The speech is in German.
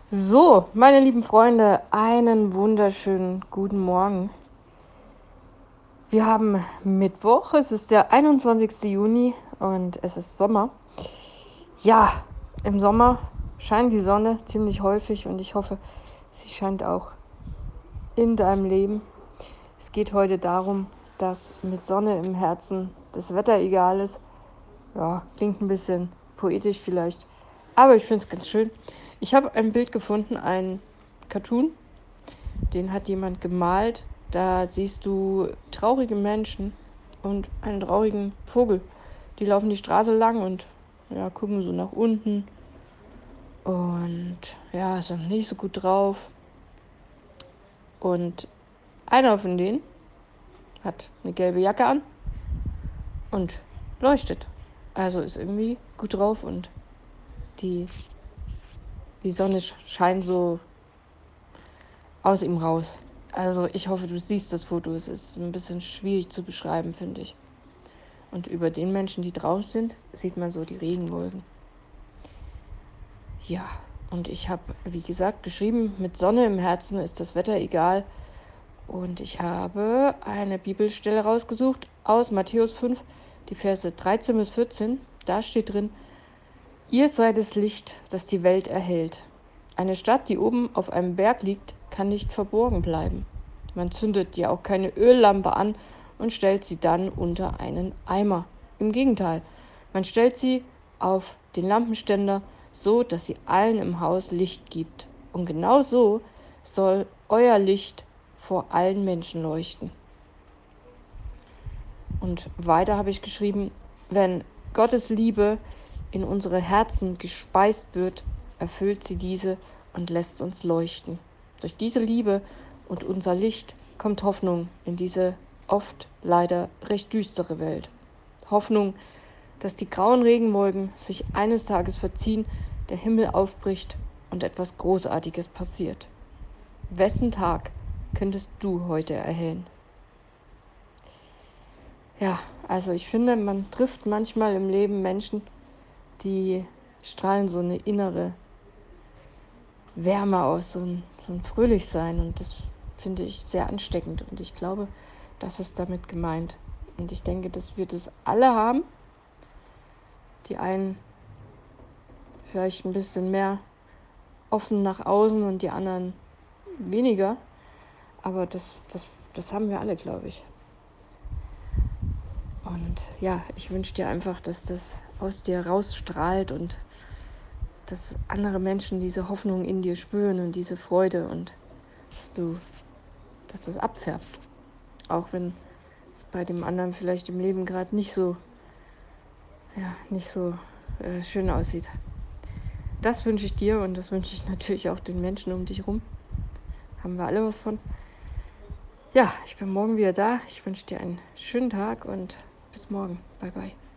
So, meine lieben Freunde, einen wunderschönen guten Morgen. Wir haben Mittwoch, es ist der 21. Juni und es ist Sommer. Ja, im Sommer scheint die Sonne ziemlich häufig und ich hoffe, sie scheint auch in deinem Leben. Es geht heute darum, dass mit Sonne im Herzen das Wetter egal ist. Ja, klingt ein bisschen poetisch vielleicht, aber ich finde es ganz schön. Ich habe ein Bild gefunden, ein Cartoon, den hat jemand gemalt. Da siehst du traurige Menschen und einen traurigen Vogel. Die laufen die Straße lang und ja, gucken so nach unten und ja, sind nicht so gut drauf. Und einer von denen hat eine gelbe Jacke an und leuchtet. Also ist irgendwie gut drauf und die, die Sonne scheint so aus ihm raus. Also ich hoffe, du siehst das Foto. Es ist ein bisschen schwierig zu beschreiben, finde ich. Und über den Menschen, die draußen sind, sieht man so die Regenwolken. Ja, und ich habe, wie gesagt, geschrieben, mit Sonne im Herzen ist das Wetter egal. Und ich habe eine Bibelstelle rausgesucht aus Matthäus 5, die Verse 13 bis 14. Da steht drin: Ihr seid das Licht, das die Welt erhellt. Eine Stadt, die oben auf einem Berg liegt, kann nicht verborgen bleiben. Man zündet ja auch keine Öllampe an und stellt sie dann unter einen Eimer. Im Gegenteil, man stellt sie auf den Lampenständer, so dass sie allen im Haus Licht gibt. Und genau so soll euer Licht vor allen Menschen leuchten. Und weiter habe ich geschrieben, wenn Gottes Liebe in unsere Herzen gespeist wird, erfüllt sie diese und lässt uns leuchten. Durch diese Liebe und unser Licht kommt Hoffnung in diese oft leider recht düstere Welt. Hoffnung, dass die grauen Regenwolken sich eines Tages verziehen, der Himmel aufbricht und etwas Großartiges passiert. Wessen Tag könntest du heute erhellen? Ja, also ich finde, man trifft manchmal im Leben Menschen, die strahlen so eine innere Wärme aus, so ein Fröhlichsein, und das finde ich sehr ansteckend und ich glaube, das ist damit gemeint. Und ich denke, dass wir das alle haben. Die einen vielleicht ein bisschen mehr offen nach außen und die anderen weniger, aber das haben wir alle, glaube ich. Und ja, ich wünsche dir einfach, dass das aus dir rausstrahlt und dass andere Menschen diese Hoffnung in dir spüren und diese Freude und dass das abfärbt. Auch wenn es bei dem anderen vielleicht im Leben gerade nicht so schön aussieht. Das wünsche ich dir und das wünsche ich natürlich auch den Menschen um dich rum. Haben wir alle was von. Ja, ich bin morgen wieder da. Ich wünsche dir einen schönen Tag und bis morgen. Bye, bye.